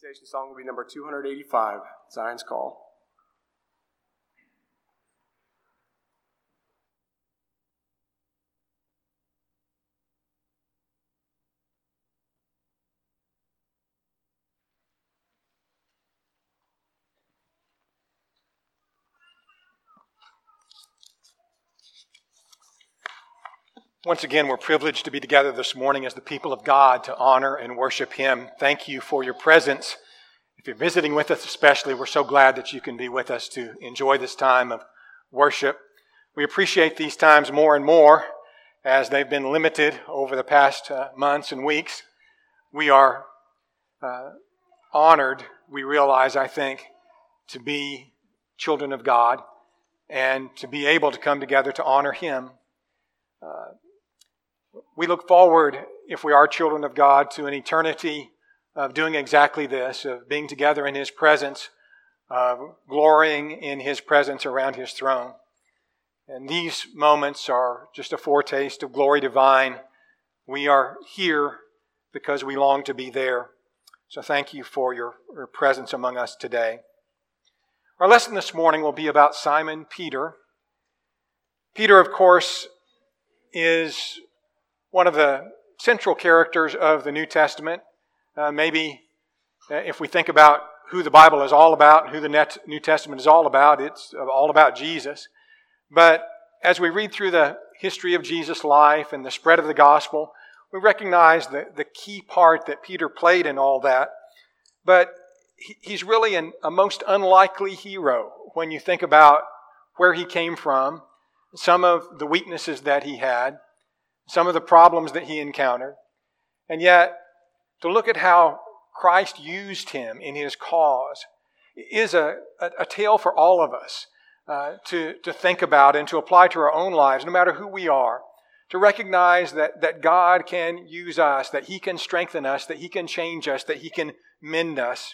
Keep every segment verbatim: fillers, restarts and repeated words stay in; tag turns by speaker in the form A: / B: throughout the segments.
A: invitation song will be number two eighty-five, Zion's Call.
B: Once again, we're privileged to be together this morning as the people of God to honor and worship Him. Thank you for your presence. If you're visiting with us especially, we're so glad that you can be with us to enjoy this time of worship. We appreciate these times more and more as they've been limited over the past uh, months and weeks. We are uh, honored, we realize, I think, to be children of God and to be able to come together to honor Him. Uh, We look forward, if we are children of God, to an eternity of doing exactly this, of being together in His presence, of glorying in His presence around His throne. And these moments are just a foretaste of glory divine. We are here because we long to be there. So thank you for your, your presence among us today. Our lesson this morning will be about Simon Peter. Peter, of course, is one of the central characters of the New Testament. Uh, maybe uh, if we think about who the Bible is all about and who the Net- New Testament is all about, it's all about Jesus. But as we read through the history of Jesus' life and the spread of the gospel, we recognize the, the key part that Peter played in all that. But he, he's really an, a most unlikely hero when you think about where he came from, some of the weaknesses that he had, some of the problems that he encountered, and yet to look at how Christ used him in His cause is a, a, a tale for all of us uh, to, to think about and to apply to our own lives, no matter who we are, to recognize that, that God can use us, that He can strengthen us, that He can change us, that He can mend us.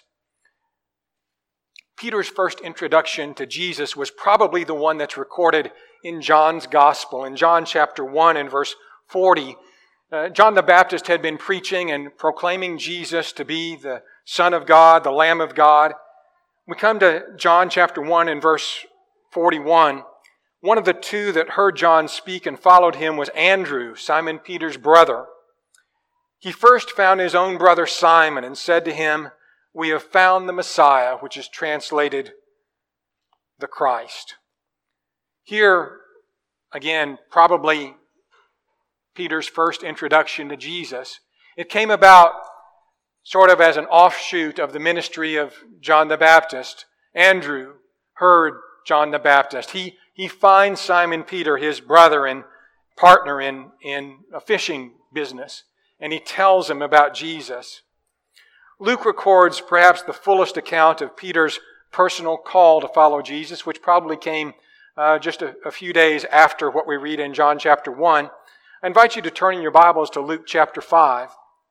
B: Peter's first introduction to Jesus was probably the one that's recorded in John's Gospel, in John chapter one and verse forty. Uh, John the Baptist had been preaching and proclaiming Jesus to be the Son of God, the Lamb of God. We come to John chapter one and verse forty-one. One of the two that heard John speak and followed him was Andrew, Simon Peter's brother. He first found his own brother Simon and said to him, "We have found the Messiah," which is translated the Christ. Here, again, probably Peter's first introduction to Jesus. It came about sort of as an offshoot of the ministry of John the Baptist. Andrew heard John the Baptist. He, he finds Simon Peter, his brother and partner in, in a fishing business, and he tells him about Jesus. Luke records perhaps the fullest account of Peter's personal call to follow Jesus, which probably came uh, just a, a few days after what we read in John chapter one. I invite you to turn in your Bibles to Luke chapter five.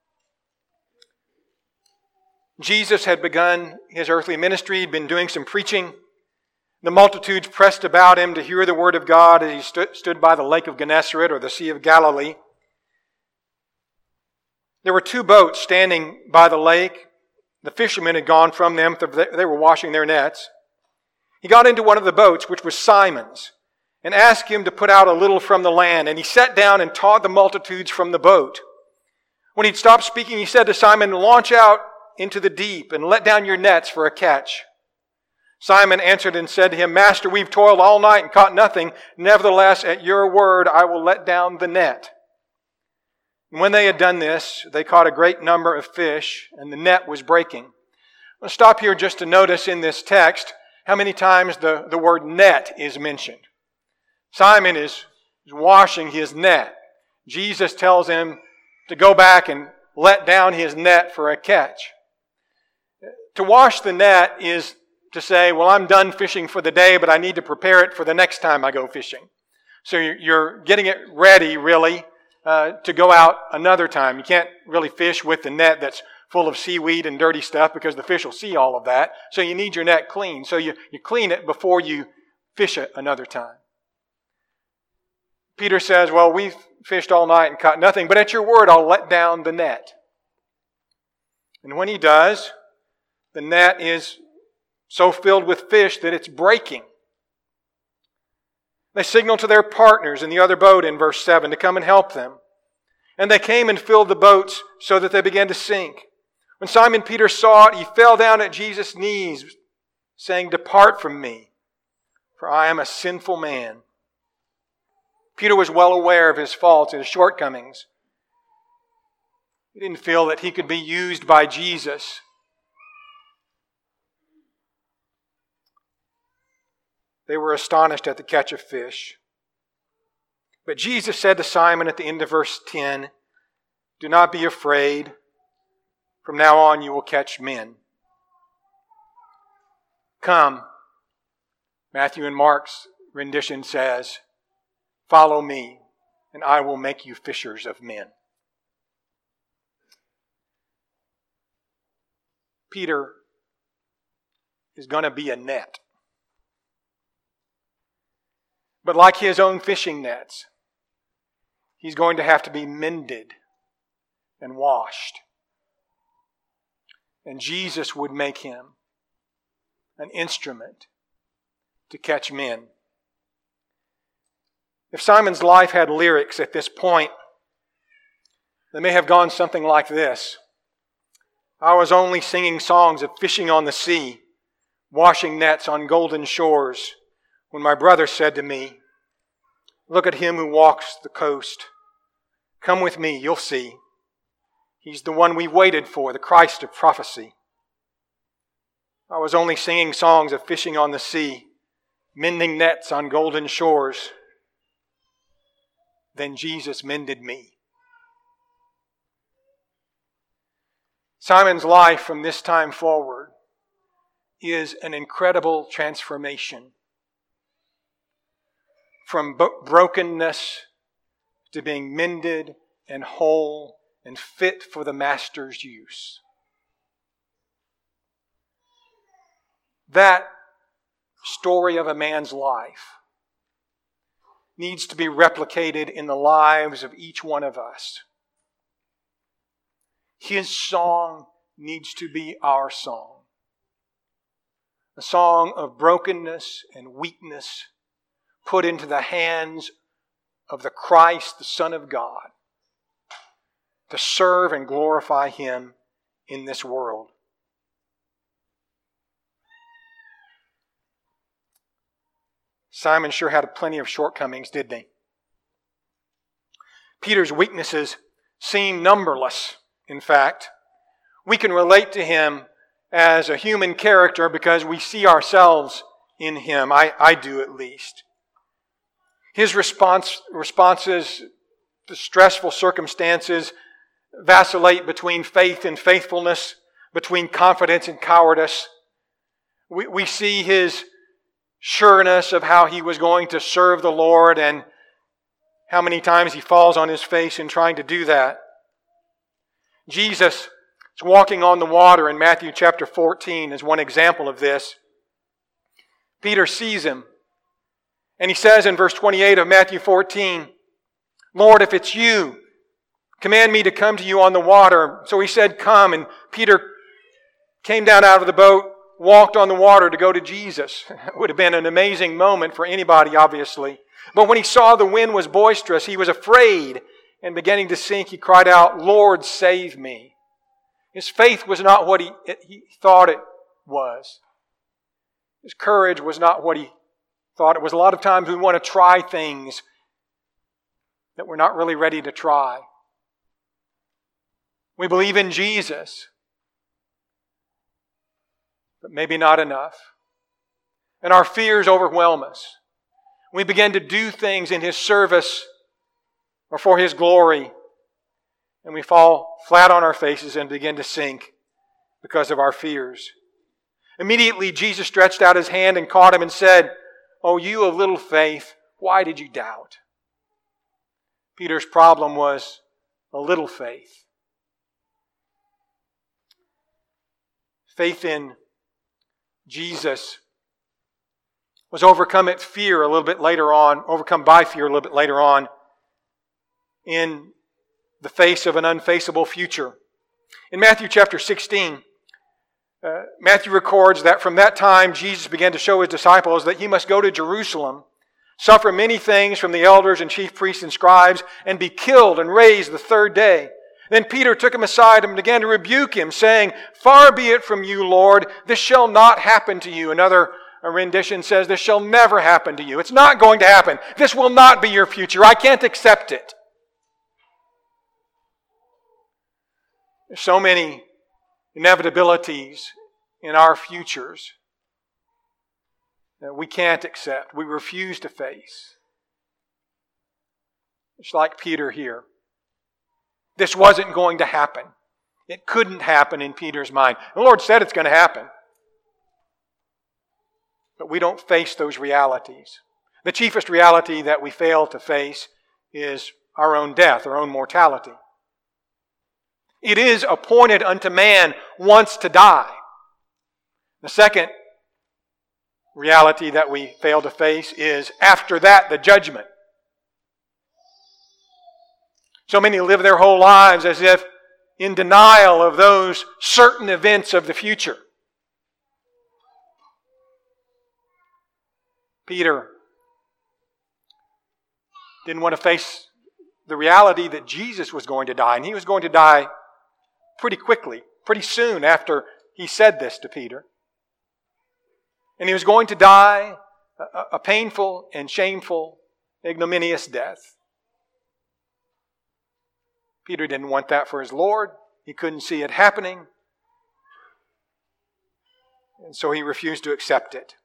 B: Jesus had begun His earthly ministry. He'd been doing some preaching. The multitudes pressed about Him to hear the word of God as He stood, stood by the lake of Gennesaret or the Sea of Galilee. There were two boats standing by the lake. The fishermen had gone from them. They were washing their nets. He got into one of the boats, which was Simon's, and asked him to put out a little from the land. And he sat down and taught the multitudes from the boat. When he'd stopped speaking, he said to Simon, "Launch out into the deep and let down your nets for a catch." Simon answered and said to him, "Master, we've toiled all night and caught nothing. Nevertheless, at your word, I will let down the net." And when they had done this, they caught a great number of fish, and the net was breaking. I'll stop here just to notice in this text how many times the, the word net is mentioned. Simon is washing his net. Jesus tells him to go back and let down his net for a catch. To wash the net is to say, well, I'm done fishing for the day, but I need to prepare it for the next time I go fishing. So you're getting it ready, really, uh, to go out another time. You can't really fish with the net that's full of seaweed and dirty stuff because the fish will see all of that. So you need your net clean. So you, you clean it before you fish it another time. Peter says, well, we've fished all night and caught nothing, but at your word, I'll let down the net. And when he does, The net is so filled with fish that it's breaking. They signaled to their partners in the other boat in verse seven to come and help them. And they came and filled the boats so that they began to sink. When Simon Peter saw it, he fell down at Jesus' knees, saying, "Depart from me, for I am a sinful man." Peter was well aware of his faults and his shortcomings. He didn't feel that he could be used by Jesus. They were astonished at the catch of fish. But Jesus said to Simon at the end of verse ten, "Do not be afraid. From now on you will catch men." Come, Matthew and Mark's rendition says, "Follow me, and I will make you fishers of men." Peter is going to be a net. But like his own fishing nets, he's going to have to be mended and washed. And Jesus would make him an instrument to catch men. If Simon's life had lyrics at this point, they may have gone something like this. I was only singing songs of fishing on the sea, washing nets on golden shores, when my brother said to me, "Look at him who walks the coast. Come with me, you'll see. He's the one we waited for, the Christ of prophecy." I was only singing songs of fishing on the sea, mending nets on golden shores. Then Jesus mended me. Simon's life from this time forward is an incredible transformation. From brokenness to being mended and whole and fit for the Master's use. That story of a man's life needs to be replicated in the lives of each one of us. His song needs to be our song. A song of brokenness and weakness put into the hands of the Christ, the Son of God, to serve and glorify Him in this world. Simon sure had plenty of shortcomings, didn't he? Peter's weaknesses seem numberless, in fact. We can relate to him as a human character because we see ourselves in him. I, I do at least. His response, responses to stressful circumstances vacillate between faith and faithfulness, between confidence and cowardice. We, we see his sureness of how he was going to serve the Lord and how many times he falls on his face in trying to do that. Jesus is walking on the water in Matthew chapter fourteen as one example of this. Peter sees him. And he says in verse twenty-eight of Matthew fourteen, "Lord, if it's you, command me to come to you on the water." So he said, "Come." And Peter came down out of the boat, walked on the water to go to Jesus. It would have been an amazing moment for anybody, obviously. But when he saw the wind was boisterous, he was afraid, and beginning to sink, he cried out, "Lord, save me." His faith was not what he, he thought it was. His courage was not what he thought it was. A lot of times we want to try things that we're not really ready to try. We believe in Jesus, but maybe not enough. And our fears overwhelm us. We begin to do things in His service or for His glory, and we fall flat on our faces and begin to sink because of our fears. Immediately, Jesus stretched out His hand and caught him and said, "Oh, you of little faith, why did you doubt?" Peter's problem was a little faith. Faith in Jesus was overcome at fear a little bit later on, overcome by fear a little bit later on in the face of an unfaceable future. In Matthew chapter sixteen, Uh, Matthew records that from that time Jesus began to show his disciples that he must go to Jerusalem, suffer many things from the elders and chief priests and scribes, and be killed and raised the third day. Then Peter took him aside and began to rebuke him, saying, "Far be it from you, Lord, this shall not happen to you." Another rendition says, "This shall never happen to you." It's not going to happen. This will not be your future. I can't accept it. There's so many inevitabilities in our futures that we can't accept. We refuse to face. It's like Peter here. This wasn't going to happen. It couldn't happen in Peter's mind. The Lord said it's going to happen. But we don't face those realities. The chiefest reality that we fail to face is our own death, our own mortality. It is appointed unto man once to die. The second reality that we fail to face is after that, the judgment. So many live their whole lives as if in denial of those certain events of the future. Peter didn't want to face the reality that Jesus was going to die, and he was going to die pretty quickly, pretty soon after he said this to Peter. And he was going to die a, a painful and shameful, ignominious death. Peter didn't want that for his Lord. He couldn't see it happening. And so he refused to accept it.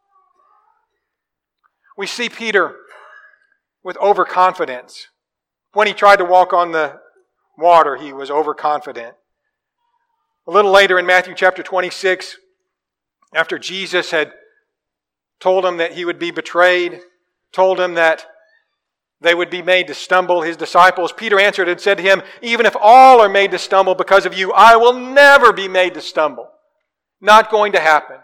B: We see Peter with overconfidence. When he tried to walk on the water, he was overconfident. A little later in Matthew chapter twenty-six, after Jesus had told him that he would be betrayed, told him that they would be made to stumble, his disciples, Peter answered and said to him, "Even if all are made to stumble because of you, I will never be made to stumble." Not going to happen.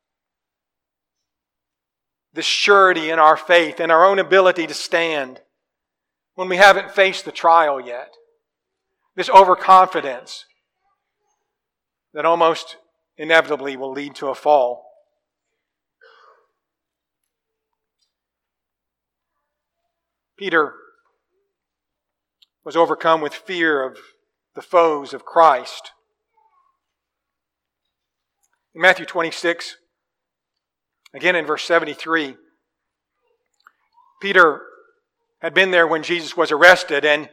B: The surety in our faith and our own ability to stand when we haven't faced the trial yet. This overconfidence that almost inevitably will lead to a fall. Peter was overcome with fear of the foes of Christ. In Matthew twenty-six, again in verse seventy-three, Peter had been there when Jesus was arrested, and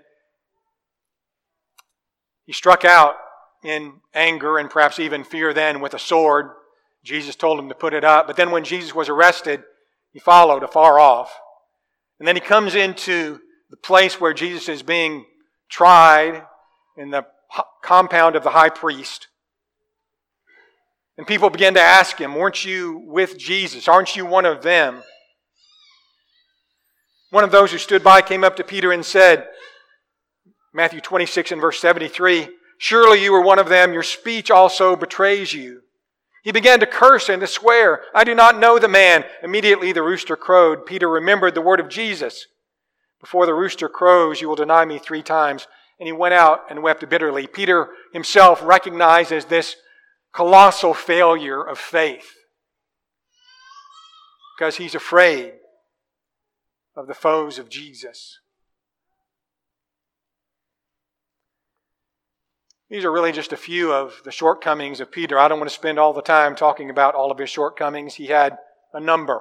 B: he struck out in anger and perhaps even fear then with a sword. Jesus told him to put it up. But then when Jesus was arrested, he followed afar off. And then he comes into the place where Jesus is being tried in the compound of the high priest. And people began to ask him, "Weren't you with Jesus? Aren't you one of them?" One of those who stood by came up to Peter and said, Matthew twenty-six and verse seventy-three, "Surely you were one of them. Your speech also betrays you." He began to curse and to swear, "I do not know the man." Immediately the rooster crowed. Peter remembered the word of Jesus. "Before the rooster crows, you will deny me three times." And he went out and wept bitterly. Peter himself recognizes this colossal failure of faith because he's afraid of the foes of Jesus. These are really just a few of the shortcomings of Peter. I don't want to spend all the time talking about all of his shortcomings. He had a number.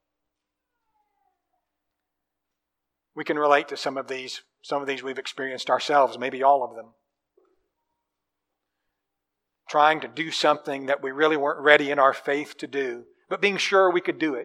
B: We can relate to some of these. Some of these we've experienced ourselves, maybe all of them. Trying to do something that we really weren't ready in our faith to do, but being sure we could do it.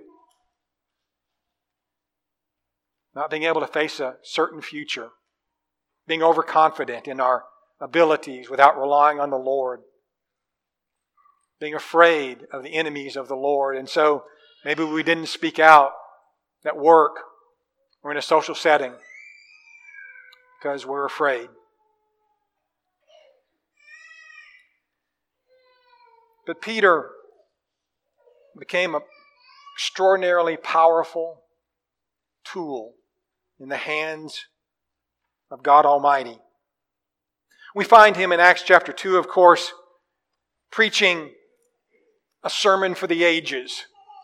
B: Not being able to face a certain future. Being overconfident in our abilities without relying on the Lord. Being afraid of the enemies of the Lord. And so maybe we didn't speak out at work or in a social setting because we're afraid. But Peter became an extraordinarily powerful tool in the hands of God Almighty. We find him in Acts chapter two, of course, preaching a sermon for the ages.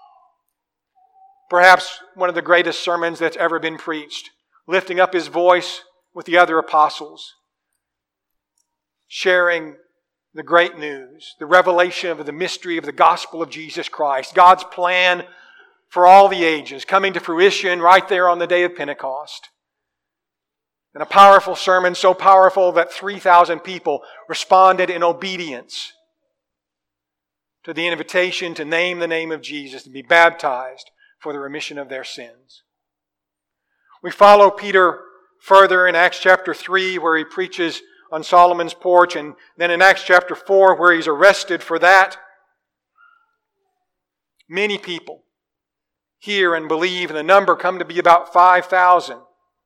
B: Perhaps one of the greatest sermons that's ever been preached, lifting up his voice with the other apostles, sharing the great news, the revelation of the mystery of the gospel of Jesus Christ, God's plan for all the ages, coming to fruition right there on the day of Pentecost. And a powerful sermon, so powerful that three thousand people responded in obedience to the invitation to name the name of Jesus, to be baptized for the remission of their sins. We follow Peter further in Acts chapter three, where he preaches on Solomon's porch, and then in Acts chapter four, where he's arrested for that. Many people hear and believe, and the number come to be about five thousand.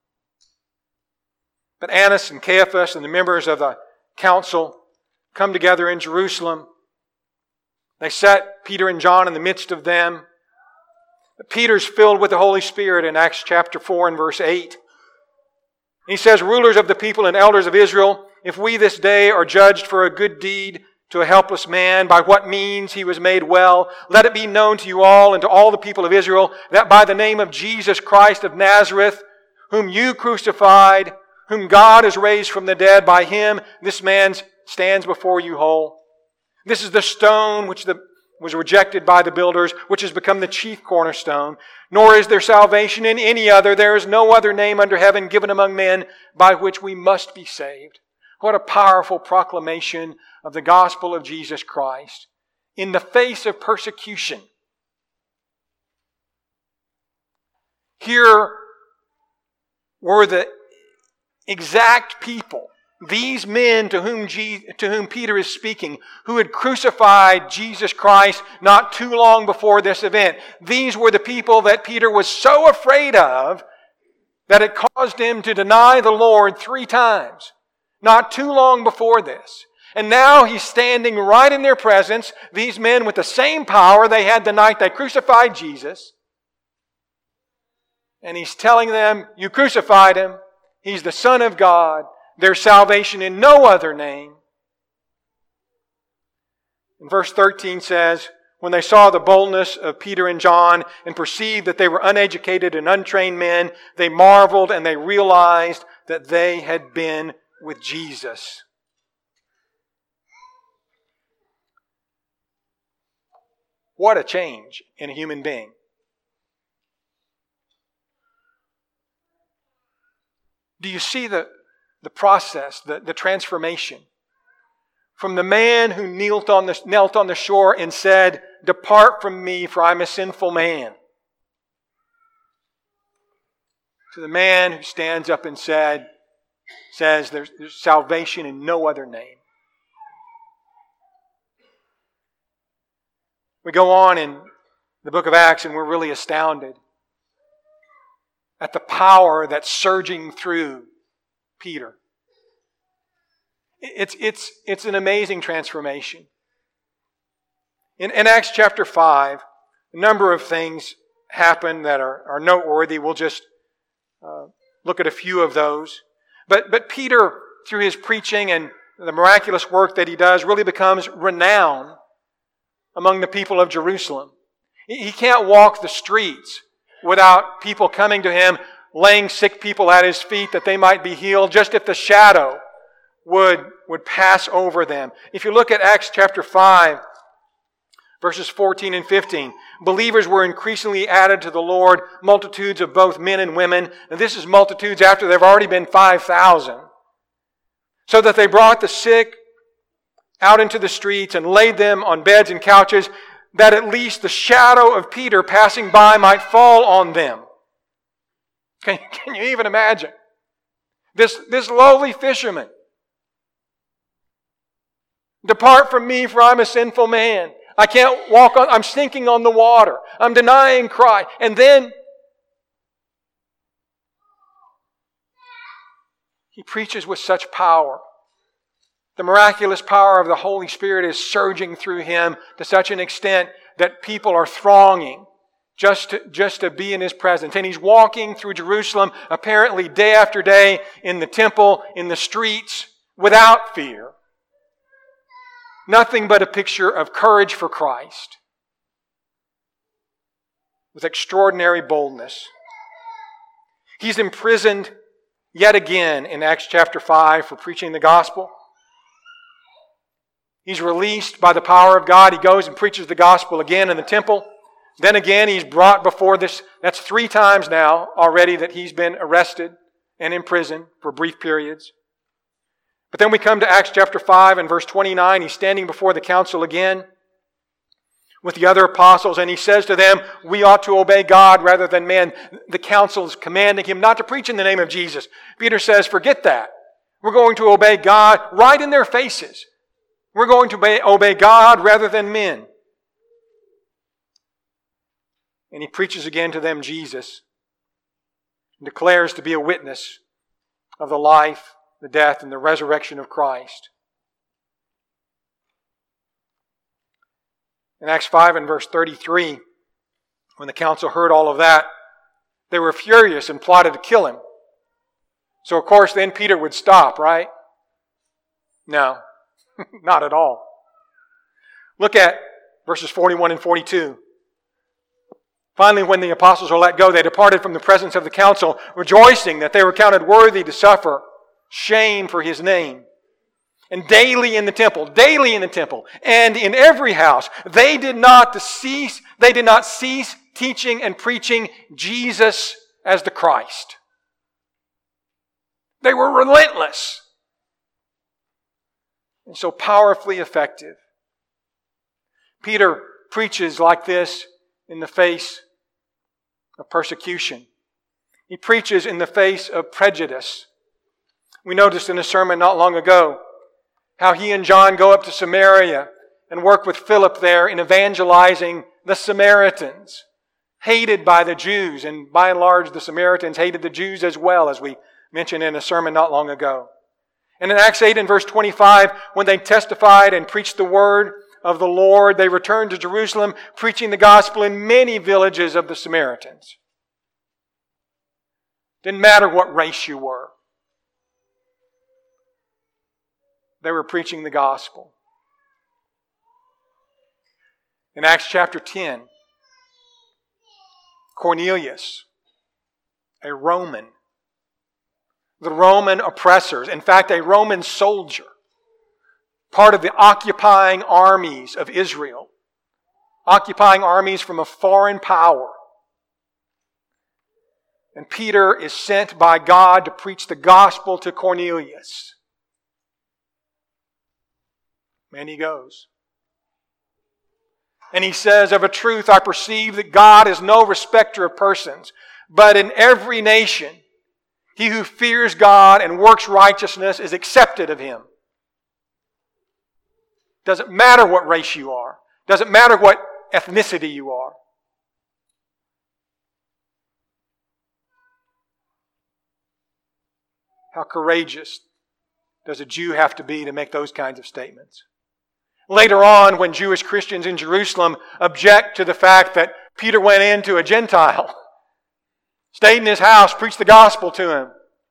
B: But Annas and Caiaphas and the members of the council come together in Jerusalem. They set Peter and John in the midst of them. Peter's filled with the Holy Spirit in Acts chapter four and verse eight. He says, "Rulers of the people and elders of Israel, if we this day are judged for a good deed to a helpless man, by what means he was made well, let it be known to you all and to all the people of Israel that by the name of Jesus Christ of Nazareth, whom you crucified, whom God has raised from the dead, by him this man stands before you whole. This is the stone which the, was rejected by the builders, which has become the chief cornerstone. Nor is there salvation in any other. There is no other name under heaven given among men by which we must be saved." What a powerful proclamation of the gospel of Jesus Christ in the face of persecution. Here were the exact people, these men to whom, Je- to whom Peter is speaking, who had crucified Jesus Christ not too long before this event. These were the people that Peter was so afraid of that it caused him to deny the Lord three times. Not too long before this. And now he's standing right in their presence, these men with the same power they had the night they crucified Jesus. And he's telling them, you crucified him. He's the Son of God. There's salvation in no other name. And verse thirteen says, when they saw the boldness of Peter and John and perceived that they were uneducated and untrained men, they marveled and they realized that they had been with Jesus. What a change in a human being. Do you see the, the process, the, the transformation? From the man who knelt on the, knelt on the shore and said, "Depart from me, for I'm a sinful man," to the man who stands up and said, says there's, there's salvation in no other name. We go on in the book of Acts and we're really astounded at the power that's surging through Peter. It's, it's, it's an amazing transformation. In, in Acts chapter five, a number of things happen that are, are noteworthy. We'll just uh, look at a few of those. But, but Peter, through his preaching and the miraculous work that he does, really becomes renowned among the people of Jerusalem. He can't walk the streets without people coming to him, laying sick people at his feet that they might be healed, just if the shadow would, would pass over them. If you look at Acts chapter five, verses fourteen and fifteen, believers were increasingly added to the Lord, multitudes of both men and women. And this is multitudes after there have already been five thousand. So that they brought the sick out into the streets and laid them on beds and couches, that at least the shadow of Peter passing by might fall on them. Can, can you even imagine? This, this lowly fisherman. "Depart from me, for I'm a sinful man. I can't walk on, I'm sinking on the water. I'm denying Christ." And then he preaches with such power. The miraculous power of the Holy Spirit is surging through him to such an extent that people are thronging just to, just to be in his presence. And he's walking through Jerusalem apparently day after day in the temple, in the streets, without fear. Nothing but a picture of courage for Christ. with extraordinary boldness. He's imprisoned yet again in Acts chapter five for preaching the gospel. He's released by the power of God. He goes and preaches the gospel again in the temple. Then again, he's brought before this. That's three times now already that he's been arrested and imprisoned for brief periods. But then we come to Acts chapter five and verse twenty-nine. He's standing before the council again with the other apostles, and he says to them, we ought to obey God rather than men. The council is commanding him not to preach in the name of Jesus. Peter says, forget that. We're going to obey God right in their faces. We're going to obey, obey God rather than men. And he preaches again to them Jesus, and declares to be a witness of the life, the death, and the resurrection of Christ. In Acts five and verse thirty-three, when the council heard all of that, they were furious and plotted to kill him. So of course then Peter would stop, right? No, not at all. Look at verses forty-one and forty-two. Finally, when the apostles were let go, they departed from the presence of the council, rejoicing that they were counted worthy to suffer shame for His name. And daily in the temple, daily in the temple, and in every house, they did not cease, they did not cease teaching and preaching Jesus as the Christ. They were relentless and so powerfully effective. Peter preaches like this in the face of persecution. He preaches in the face of prejudice. We noticed in a sermon not long ago how he and John go up to Samaria and work with Philip there in evangelizing the Samaritans, hated by the Jews, and by and large the Samaritans hated the Jews as well, as we mentioned in a sermon not long ago. And in Acts eight and verse twenty-five, when they testified and preached the word of the Lord, they returned to Jerusalem, preaching the gospel in many villages of the Samaritans. Didn't matter what race you were. They were preaching the gospel. In Acts chapter ten, Cornelius, a Roman, the Roman oppressors, in fact, a Roman soldier, part of the occupying armies of Israel, occupying armies from a foreign power. And Peter is sent by God to preach the gospel to Cornelius. And he goes. And he says, of a truth I perceive that God is no respecter of persons, but in every nation he who fears God and works righteousness is accepted of Him. Doesn't matter what race you are. Doesn't matter what ethnicity you are. How courageous does a Jew have to be to make those kinds of statements? Later on, when Jewish Christians in Jerusalem object to the fact that Peter went into a Gentile, stayed in his house, preached the gospel to him,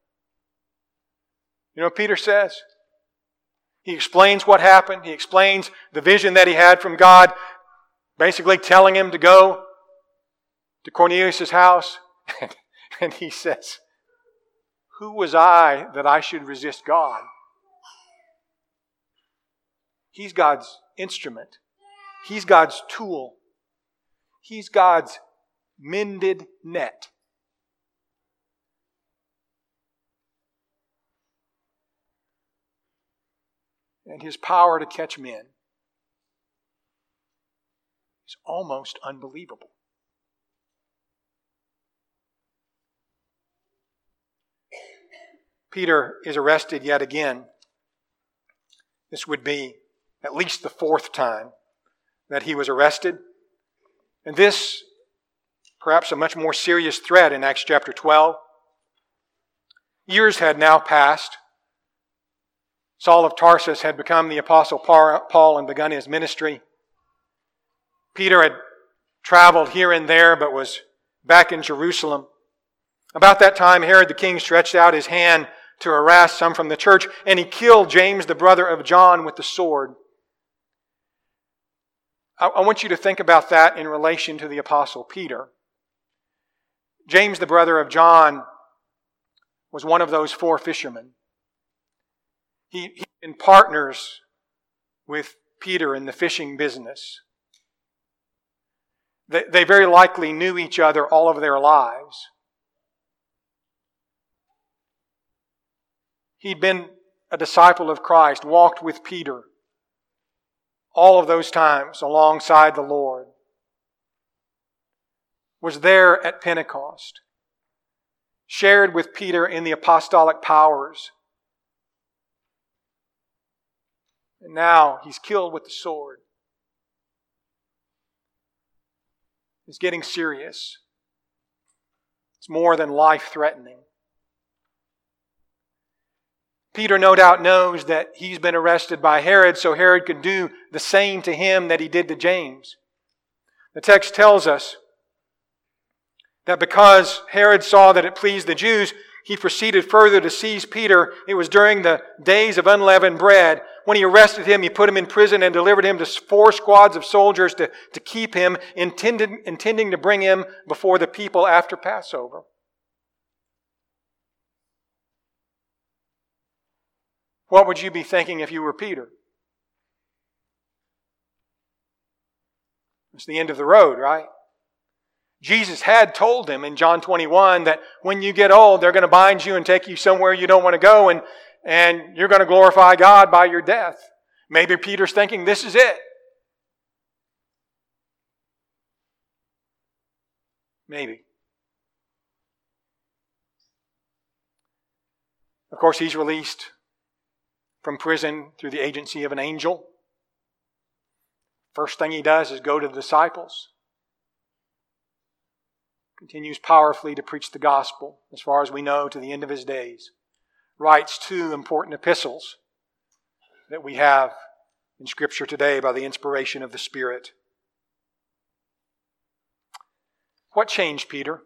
B: you know what Peter says? He explains what happened. He explains the vision that he had from God, basically telling him to go to Cornelius' house. And he says, who was I that I should resist God? He's God's instrument. He's God's tool. He's God's mended net. And His power to catch men is almost unbelievable. Peter is arrested yet again. This would be at least the fourth time that he was arrested. And this, perhaps a much more serious threat in Acts chapter twelve. Years had now passed. Saul of Tarsus had become the Apostle Paul and begun his ministry. Peter had traveled here and there, but was back in Jerusalem. About that time, Herod the king stretched out his hand to harass some from the church, and he killed James, the brother of John, with the sword. I want you to think about that in relation to the Apostle Peter. James, the brother of John, was one of those four fishermen. He, he been partners with Peter in the fishing business. They, they very likely knew each other all of their lives. He'd been a disciple of Christ, walked with Peter all of those times alongside the Lord. Was there at Pentecost. Shared with Peter in the apostolic powers. And now he's killed with the sword. It's getting serious. It's more than life-threatening. Peter no doubt knows that he's been arrested by Herod, so Herod could do the same to him that he did to James. The text tells us that because Herod saw that it pleased the Jews, he proceeded further to seize Peter. It was during the days of unleavened bread. When he arrested him, he put him in prison and delivered him to four squads of soldiers to, to keep him, intended, intending to bring him before the people after Passover. What would you be thinking if you were Peter? It's the end of the road, right? Jesus had told him in John twenty-one that when you get old, they're going to bind you and take you somewhere you don't want to go, and, and you're going to glorify God by your death. Maybe Peter's thinking, this is it. Maybe. Of course, he's released from prison through the agency of an angel. First thing he does is go to the disciples. Continues powerfully to preach the gospel, as far as we know, to the end of his days. Writes two important epistles that we have in Scripture today by the inspiration of the Spirit. What changed Peter?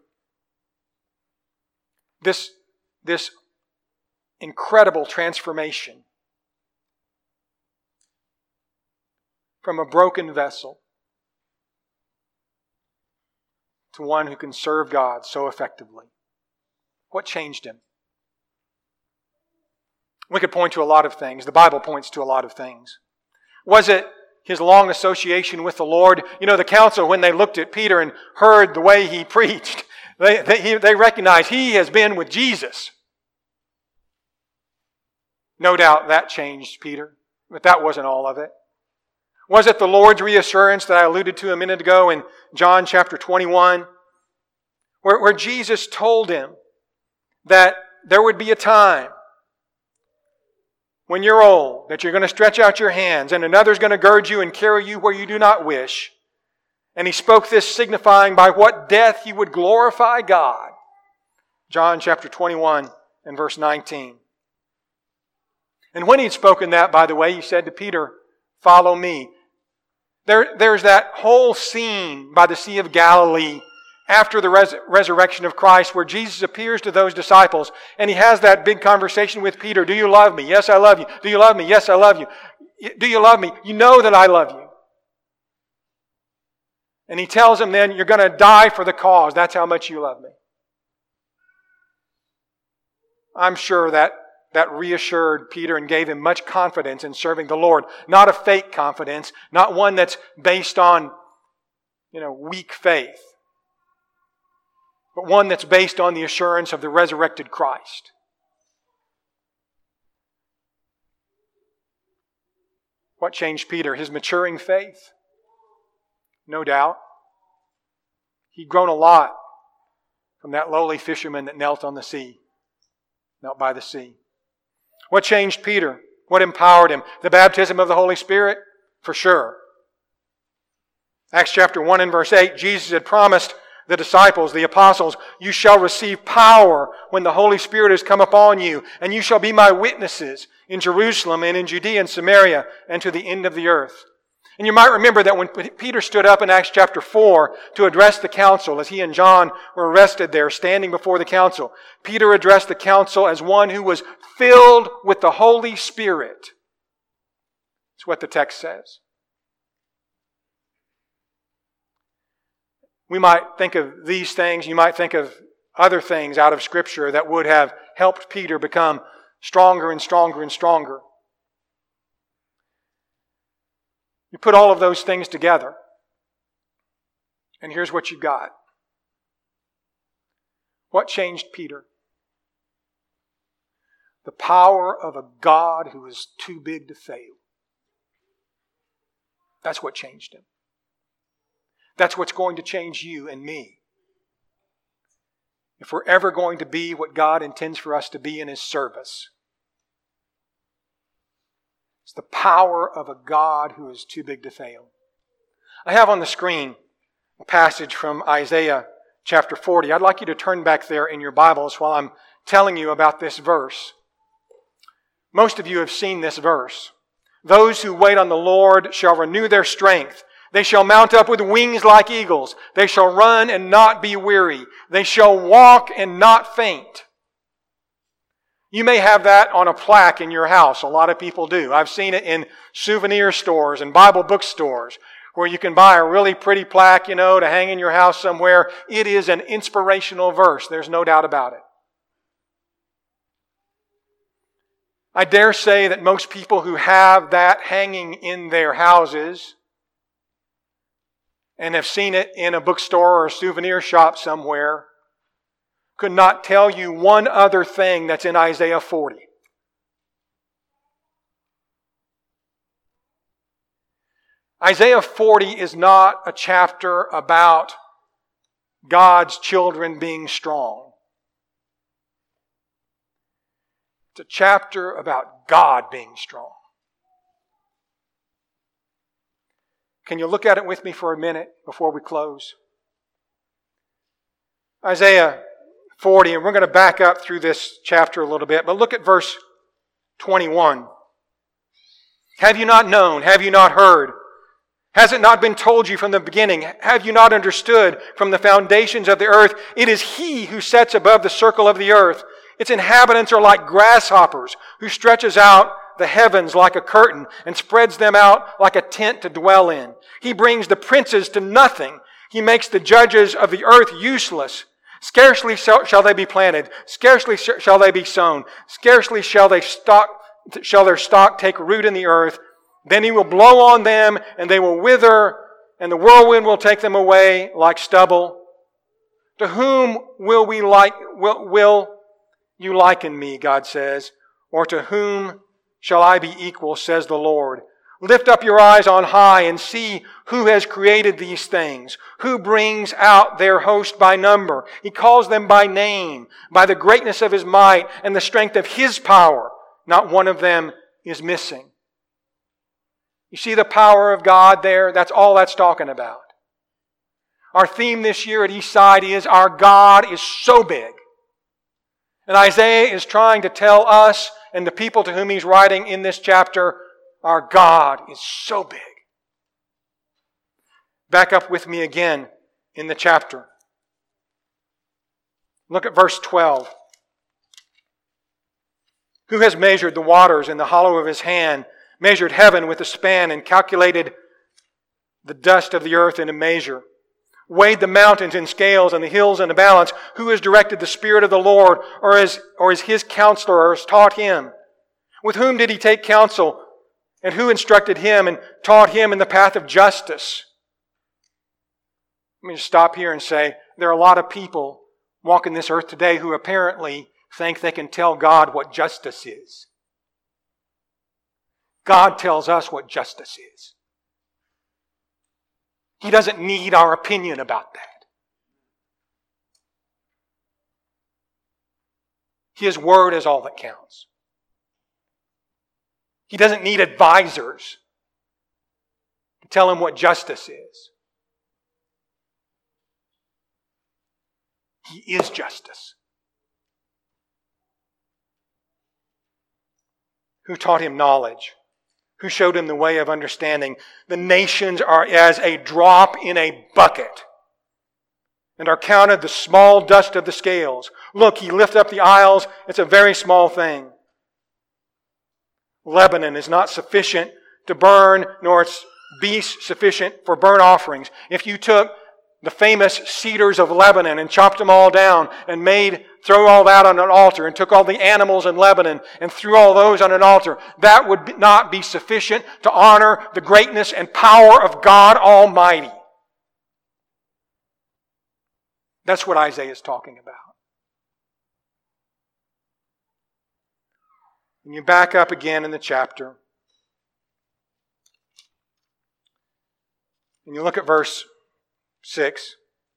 B: This, this incredible transformation from a broken vessel to one who can serve God so effectively. What changed him? We could point to a lot of things. The Bible points to a lot of things. Was it his long association with the Lord? You know, the council, when they looked at Peter and heard the way he preached, they, they, they recognized he has been with Jesus. No doubt that changed Peter, but that wasn't all of it. Was it the Lord's reassurance that I alluded to a minute ago in John chapter twenty-one, where, where Jesus told him that there would be a time when you're old, that you're going to stretch out your hands and another's going to gird you and carry you where you do not wish. And he spoke this signifying by what death he would glorify God. John chapter twenty-one and verse nineteen. And when he'd spoken that, by the way, he said to Peter, "Follow me." There, there's that whole scene by the Sea of Galilee after the res- resurrection of Christ where Jesus appears to those disciples and he has that big conversation with Peter. Do you love me? Yes, I love you. Do you love me? Yes, I love you. Do you love me? You know that I love you. And he tells him then, you're going to die for the cause. That's how much you love me. I'm sure that That reassured Peter and gave him much confidence in serving the Lord. Not a fake confidence, not one that's based on, you know, weak faith, but one that's based on the assurance of the resurrected Christ. What changed Peter? His maturing faith? No doubt. He'd grown a lot from that lowly fisherman that knelt on the sea, knelt by the sea. What changed Peter? What empowered him? The baptism of the Holy Spirit? For sure. Acts chapter one and verse eight, Jesus had promised the disciples, the apostles, you shall receive power when the Holy Spirit has come upon you, and you shall be my witnesses in Jerusalem and in Judea and Samaria and to the end of the earth. And you might remember that when Peter stood up in Acts chapter four to address the council, as he and John were arrested there, standing before the council, Peter addressed the council as one who was filled with the Holy Spirit. That's what the text says. We might think of these things. You might think of other things out of Scripture that would have helped Peter become stronger and stronger and stronger. You put all of those things together, and here's what you got. What changed Peter? The power of a God who is too big to fail. That's what changed him. That's what's going to change you and me. If we're ever going to be what God intends for us to be in His service. It's the power of a God who is too big to fail. I have on the screen a passage from Isaiah chapter forty. I'd like you to turn back there in your Bibles while I'm telling you about this verse. Most of you have seen this verse. Those who wait on the Lord shall renew their strength. They shall mount up with wings like eagles. They shall run and not be weary. They shall walk and not faint. You may have that on a plaque in your house. A lot of people do. I've seen it in souvenir stores and Bible bookstores where you can buy a really pretty plaque, you know, to hang in your house somewhere. It is an inspirational verse. There's no doubt about it. I dare say that most people who have that hanging in their houses and have seen it in a bookstore or a souvenir shop somewhere could not tell you one other thing that's in Isaiah forty. Isaiah forty is not a chapter about God's children being strong. It's a chapter about God being strong. Can you look at it with me for a minute before we close? Isaiah forty, and we're going to back up through this chapter a little bit, but look at verse twenty-one. Have you not known? Have you not heard? Has it not been told you from the beginning? Have you not understood from the foundations of the earth? It is He who sits above the circle of the earth. Its inhabitants are like grasshoppers, who stretches out the heavens like a curtain and spreads them out like a tent to dwell in. He brings the princes to nothing. He makes the judges of the earth useless. Scarcely shall they be planted. Scarcely shall they be sown. Scarcely shall they stock, shall their stock take root in the earth. Then He will blow on them, and they will wither, and the whirlwind will take them away like stubble. To whom will we like? Will, will you liken me? God says, or to whom shall I be equal? Says the Lord. Lift up your eyes on high and see who has created these things, who brings out their host by number. He calls them by name, by the greatness of His might and the strength of His power. Not one of them is missing. You see the power of God there? That's all that's talking about. Our theme this year at Eastside is our God is so big. And Isaiah is trying to tell us and the people to whom he's writing in this chapter, our God is so big. Back up with me again in the chapter. Look at verse twelve. Who has measured the waters in the hollow of His hand, measured heaven with a span, and calculated the dust of the earth in a measure? Weighed the mountains in scales and the hills in a balance? Who has directed the Spirit of the Lord, or is, or is His counselor, or has taught Him? With whom did He take counsel? And who instructed Him and taught Him in the path of justice? Let me just stop here and say, there are a lot of people walking this earth today who apparently think they can tell God what justice is. God tells us what justice is. He doesn't need our opinion about that. His word is all that counts. He doesn't need advisors to tell him what justice is. He is justice. Who taught him knowledge? Who showed him the way of understanding? The nations are as a drop in a bucket, and are counted the small dust of the scales. Look, He lifts up the isles. It's a very small thing. Lebanon is not sufficient to burn, nor its beasts sufficient for burnt offerings. If you took the famous cedars of Lebanon and chopped them all down and made, threw all that on an altar and took all the animals in Lebanon and threw all those on an altar, that would not be sufficient to honor the greatness and power of God Almighty. That's what Isaiah is talking about. And you back up again in the chapter. And you look at verse six.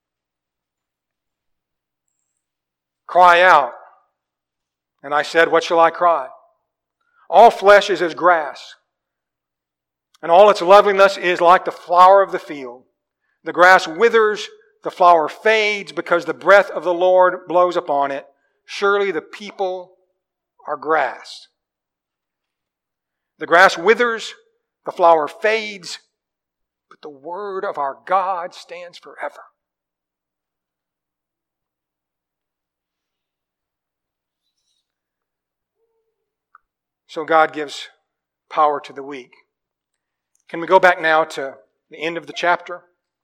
B: Cry out. And I said, what shall I cry? All flesh is as grass, and all its loveliness is like the flower of the field. The grass withers, the flower fades, because the breath of the Lord blows upon it. Surely the people are grass. The grass withers, the flower fades, but the word of our God stands forever. So God gives power to the weak. Can we go back now to the end of the chapter?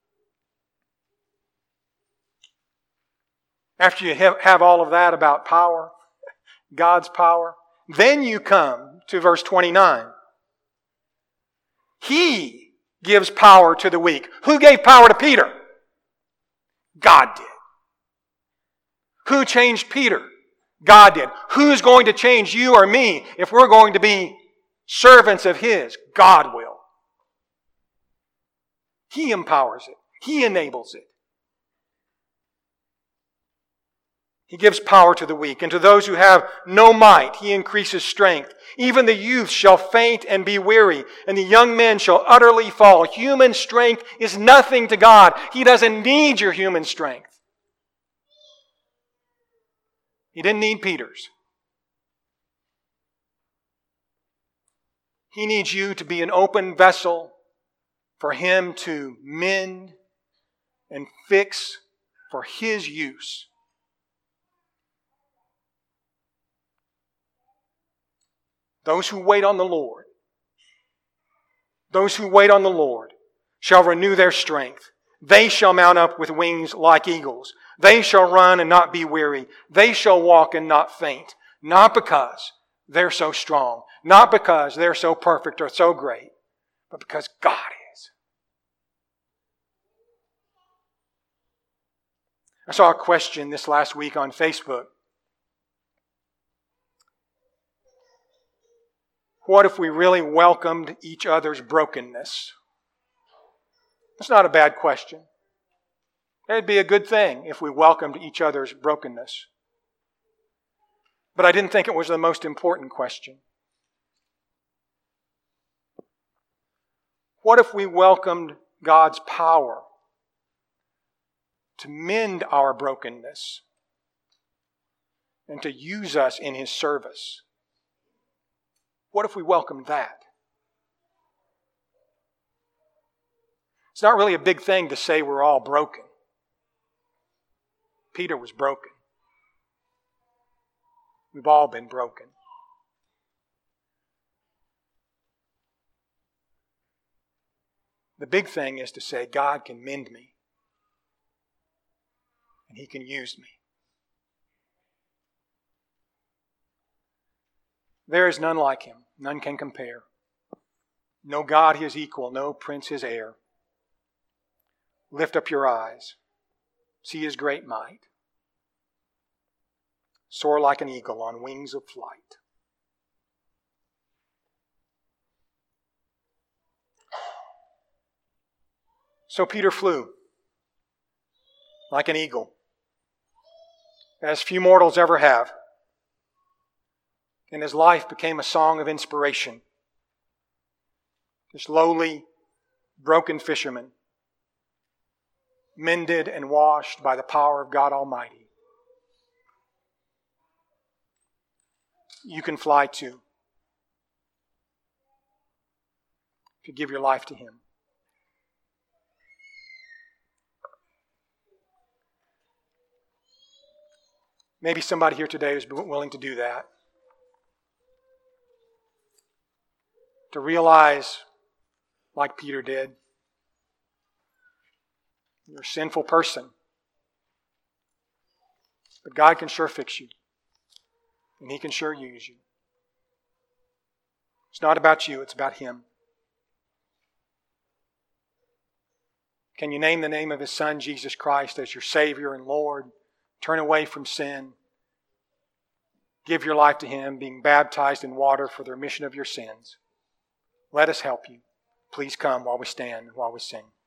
B: After you have all of that about power, God's power, then you come to verse twenty-nine. He gives power to the weak. Who gave power to Peter? God did. Who changed Peter? God did. Who's going to change you or me if we're going to be servants of His? God will. He empowers it. He enables it. He gives power to the weak, and to those who have no might, He increases strength. Even the youth shall faint and be weary, and the young men shall utterly fall. Human strength is nothing to God. He doesn't need your human strength. He didn't need Peter's. He needs you to be an open vessel for Him to mend and fix for His use. Those who wait on the Lord, those who wait on the Lord shall renew their strength. They shall mount up with wings like eagles. They shall run and not be weary. They shall walk and not faint. Not because they're so strong, not because they're so perfect or so great, but because God is. I saw a question this last week on Facebook. What if we really welcomed each other's brokenness? That's not a bad question. It'd be a good thing if we welcomed each other's brokenness. But I didn't think it was the most important question. What if we welcomed God's power to mend our brokenness and to use us in His service? What if we welcomed that? It's not really a big thing to say we're all broken. Peter was broken. We've all been broken. The big thing is to say, God can mend me, and He can use me. There is none like Him. None can compare. No God His equal, no prince His heir. Lift up your eyes. See His great might. Soar like an eagle on wings of flight. So Peter flew like an eagle, as few mortals ever have. And his life became a song of inspiration. This lowly, broken fisherman, mended and washed by the power of God Almighty. You can fly too, if you give your life to Him. Maybe somebody here today is willing to do that. To realize, like Peter did, You're a sinful person. But God can sure fix you. And He can sure use you. It's not about you, it's about Him. Can you name the name of His Son, Jesus Christ, as your Savior and Lord? Turn away from sin. Give your life to Him, being baptized in water for the remission of your sins. Let us help you. Please come while we stand and while we sing.